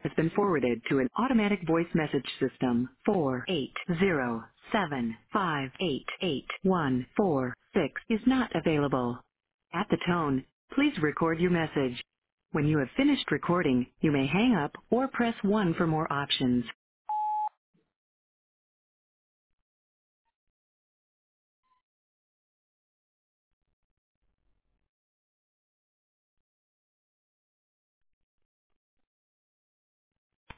has been forwarded to an automatic voice message system. 48075888146 is not available. At the tone, please record your message. When you have finished recording, you may hang up or press 1 for more options.